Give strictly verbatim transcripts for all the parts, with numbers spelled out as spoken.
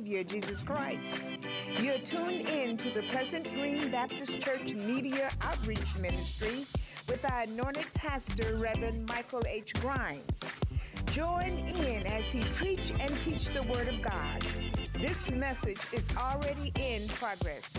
Savior, Jesus Christ. You're tuned in to the Pleasant Green Baptist Church Media Outreach Ministry with our anointed pastor, Reverend Michael H. Grimes. Join in as he preach and teach the Word of God. This message is already in progress.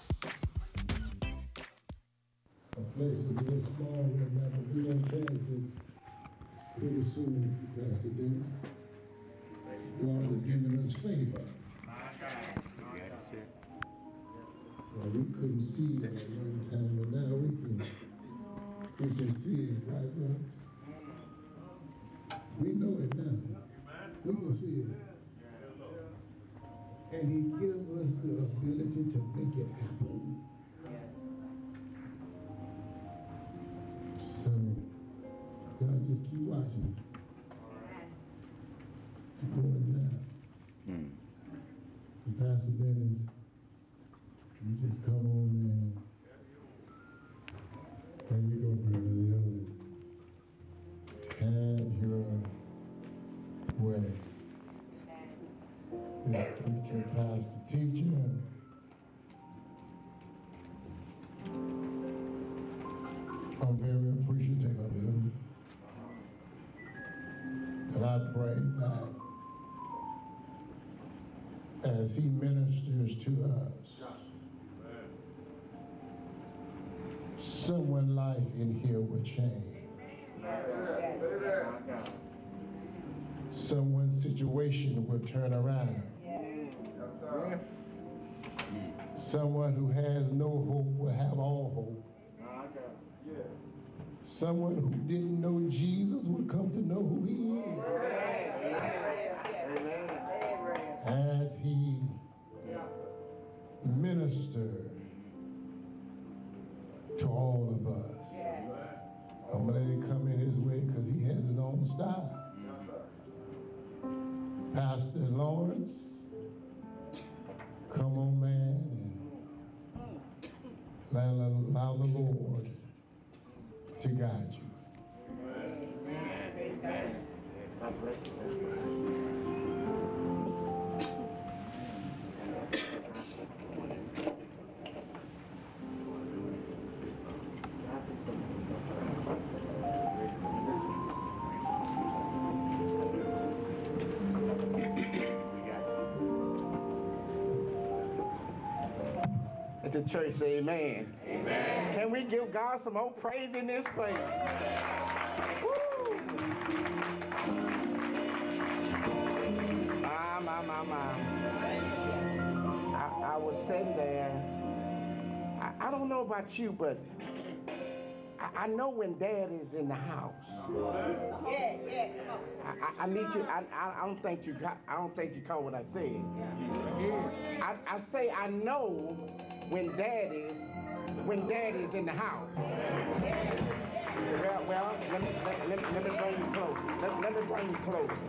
A place is real small where that will be on Kansas pretty soon, Pastor Dennis. God has given us favor. Well, we couldn't see it at one time, but now we can we can see it, right, bro? We know it now. We can see it. And he gives us the ability to make it happen. So, y'all just keep watching. It's going down. Mm. And Pastor Dennis, you just come on, man. There you go, Brother Leon. Have your way. This preacher, pastor, teacher, I'm very appreciative of him. And I pray that as he ministers to us, someone's life in here will change. Someone's situation will turn around. Someone who has no hope will have all hope. Someone who didn't know Jesus will come to know who he is. As he ministered to all of us. I'm going to let him come in his way because he has his own style. Pastor Lawrence, come on, man, and allow, allow the Lord to guide you. Amen. God bless you. The church say amen. Amen. Can we give God some more praise in this place? Woo! My, my, my, my. I, I was sitting there. I, I don't know about you, but I, I know when Dad is in the house. Yeah, yeah. I, I, I need you. I, I don't think you. Got, I don't think you caught what I said. I, I say I know. When dad is, when dad is in the house. Well, well, let me, let, let, let me bring you closer. Let, let me bring you closer.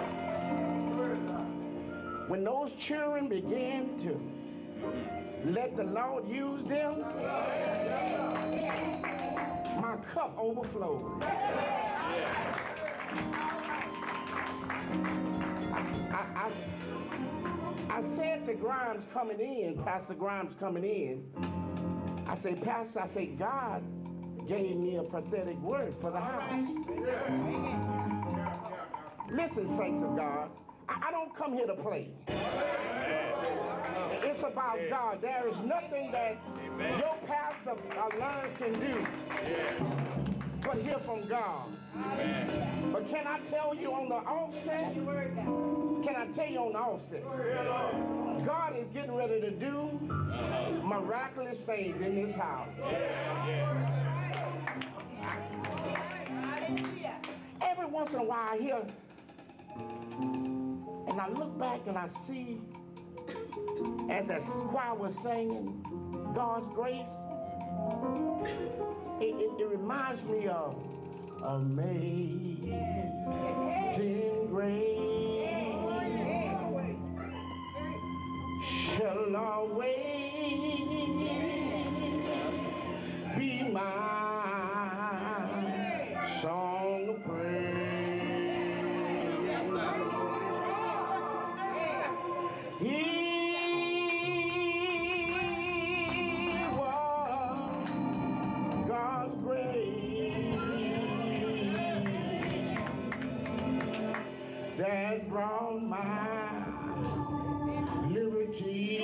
When those children begin to let the Lord use them, my cup overflows. I, I, I, I said to Grimes coming in, Pastor Grimes coming in, I say, Pastor, I say, God gave me a prophetic word for the house. Listen, saints of God, I, I don't come here to play. It's about God. There is nothing that your pastor or learners can do but hear from God. Amen. But can I tell you on the offset? Can I tell you on the offset? God is getting ready to do miraculous things in this house. Every once in a while I hear, and I look back and I see, as the choir was singing God's grace, It, it, it reminds me of amazing grace shall always be my song of praise. He for my liberty.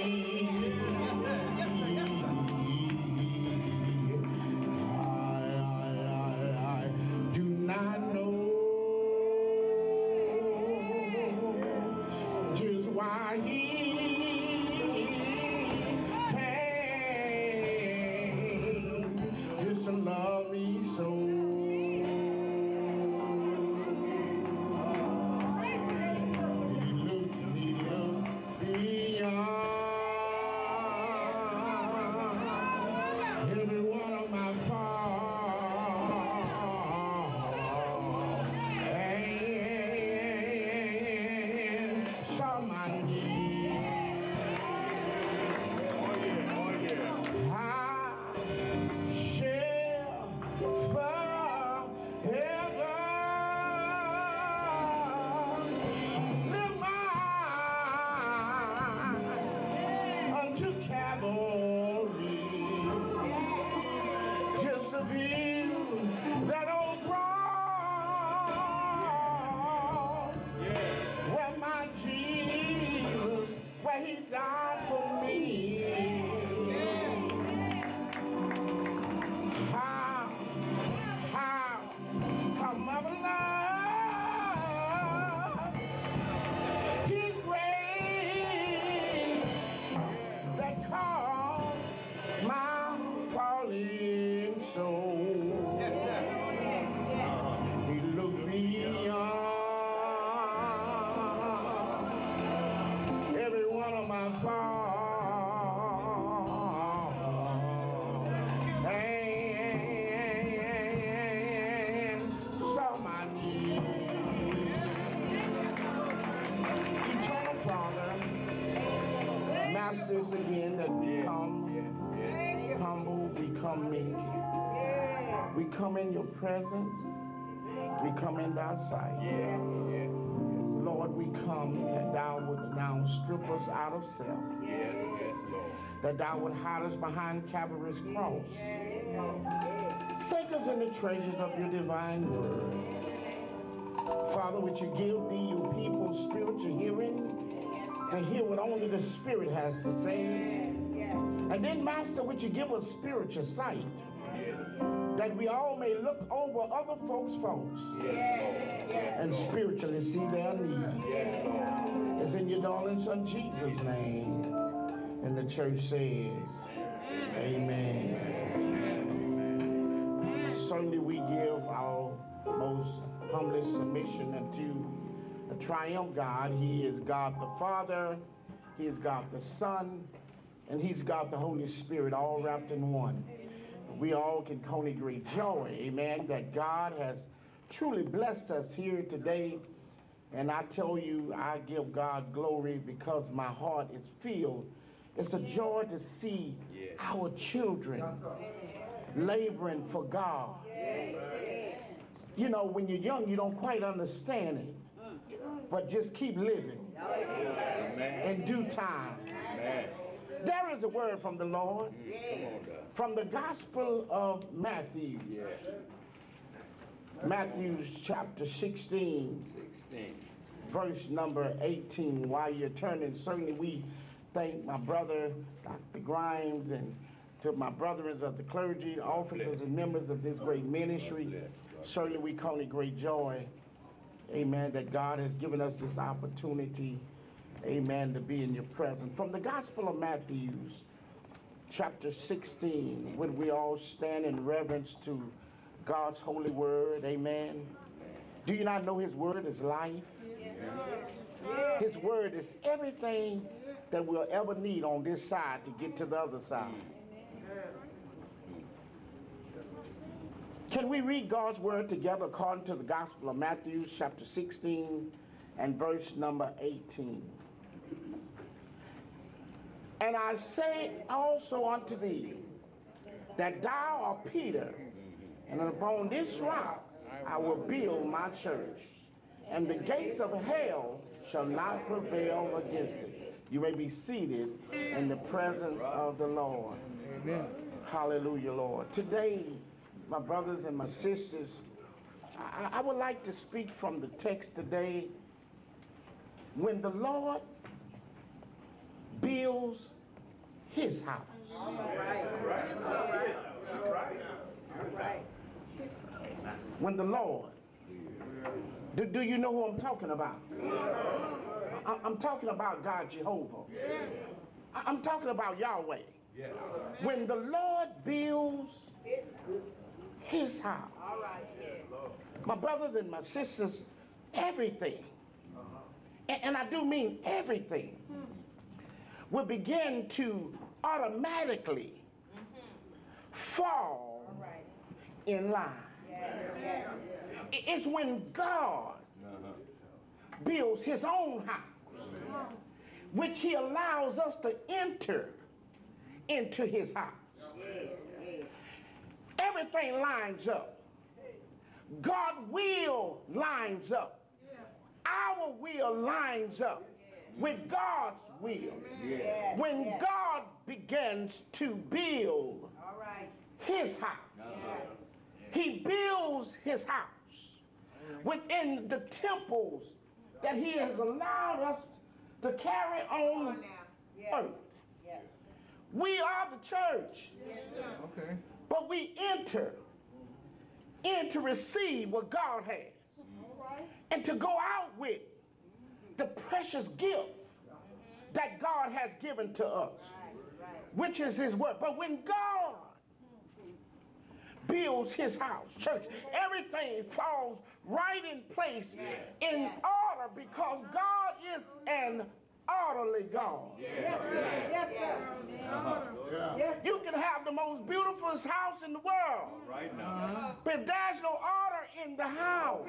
This again, that we come humble, we come meek, we come in your presence, we come in thy sight. Lord, we come that thou would now strip us out of self, that thou would hide us behind Calvary's cross, sink us in the treasures of your divine word. Father, would you give thee your people spiritual hearing to hear what only the Spirit has to say? And then, Master, would you give us spiritual sight that we all may look over other folks' faults and spiritually see their needs? It's in your darling Son Jesus' name. And the church says, amen. Certainly we give our most humblest submission unto a triumph God. He is God the Father, he is God the Son, and he's God the Holy Spirit, all wrapped in one. We all can only great joy, amen, that God has truly blessed us here today. And I tell you, I give God glory because my heart is filled. It's a joy to see our children laboring for God. You know, when you're young, you don't quite understand it. But just keep living. Amen. In due time. Amen. There is a word from the Lord. Mm. From the Gospel of Matthew. Yeah. Matthew chapter sixteen, sixteen, verse number eighteen. While you're turning, certainly we thank my brother, Doctor Grimes, and to my brothers of the clergy, officers and members of this great ministry. Certainly we count it great joy, amen, that God has given us this opportunity, amen, to be in your presence. From the Gospel of Matthew, chapter sixteen, when we all stand in reverence to God's holy word, amen. Do you not know his word is life? His word is everything that we'll ever need on this side to get to the other side. Can we read God's word together according to the Gospel of Matthew, chapter sixteen, and verse number eighteen? And I say also unto thee, that thou art Peter, and upon this rock I will build my church, and the gates of hell shall not prevail against it. You may be seated in the presence of the Lord. Amen. Hallelujah, Lord. Today, my brothers and my sisters, I, I would like to speak from the text today when the Lord builds his house. All right. All right. All right. All right. All right. When the Lord, do, do you know who I'm talking about? I, I'm talking about God Jehovah. I, I'm talking about Yahweh. When the Lord builds his house. All right. My brothers and my sisters, everything, and, and I do mean everything, will begin to automatically fall in line. It- It's when God builds his own house, which he allows us to enter into his house. Everything lines up. God will lines up. Our will lines up with God's will. When God begins to build his house, he builds his house within the temples that he has allowed us to carry on earth. We are the church, Okay. but we enter in to receive what God has and to go out with the precious gift that God has given to us, which is his word. But when God builds his house, church, everything falls right in place in order because God is an orderly God. Yes, sir. Yes, sir. Yes, sir. You can have the most beautiful house in the world, Right now. but if there's no order in the house,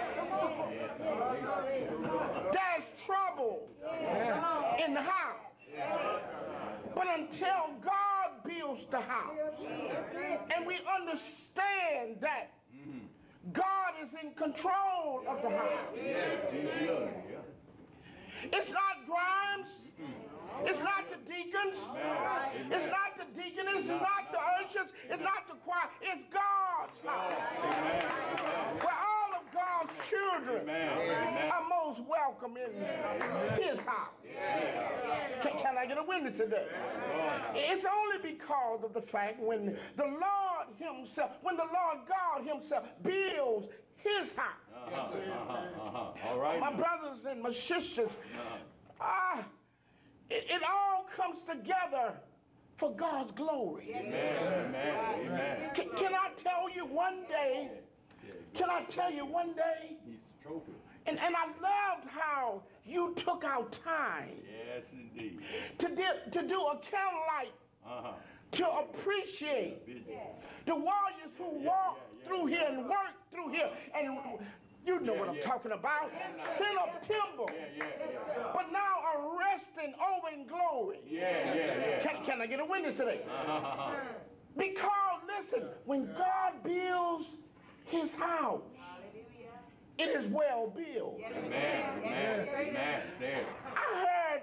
there's trouble in the house. But until God builds the house, and we understand that God is in control of the house. It's not Grimes. It's not the deacons. It's not the deaconess. It's not the ushers. It's not the choir. It's God's house. Where all of God's children are most welcome in his house. Can, can I get a witness today? It's only because of the fact when the Lord himself, when the Lord God himself builds his house. Uh-huh, uh-huh, uh-huh. All right. My brothers and my sisters, ah, it, it all comes together for God's glory. Amen. Amen. Amen. Can, can I tell you one day, can I tell you one day, He's the trophy. and, and I loved how you took out time Yes, indeed. to, di- to do a candlelight Uh-huh. to appreciate Busy. the warriors who walked through here and worked through here, and you know Yeah, what I'm yeah. talking about, sent up timber, Yeah, yeah, yeah. but now are resting over in glory. Yeah, yeah, yeah. Can, can I get a witness today? Uh-huh. Because listen, when God builds his house, it is well built. Amen. Amen. Amen. There. I heard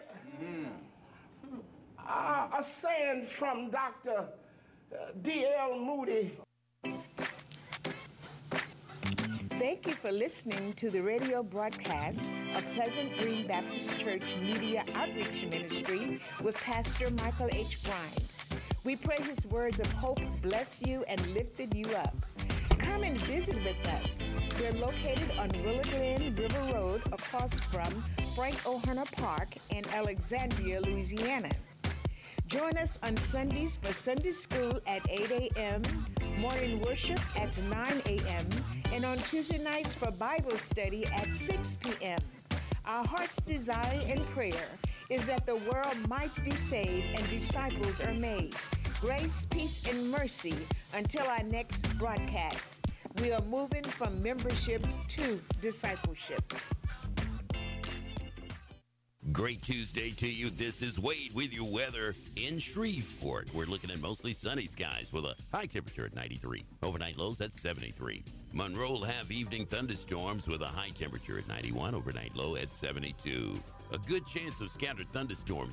uh, a saying from Doctor D L Moody. Thank you for listening to the radio broadcast of Pleasant Green Baptist Church Media Outreach Ministry with Pastor Michael H. Grimes. We pray his words of hope bless you and lifted you up. Come and visit with us. We're located on Willow Glen River Road across from Frank O'Hara Park in Alexandria, Louisiana. Join us on Sundays for Sunday school at eight a.m., morning worship at nine a.m., and on Tuesday nights for Bible study at six p.m. Our heart's desire and prayer is that the world might be saved and disciples are made. Grace, peace, and mercy until our next broadcast. We are moving from membership to discipleship. Great Tuesday to you. This is Wade with your weather in Shreveport. We're looking at mostly sunny skies with a high temperature at ninety-three. Overnight lows at seventy-three. Monroe will have evening thunderstorms with a high temperature at ninety-one. Overnight low at seventy-two. A good chance of scattered thunderstorms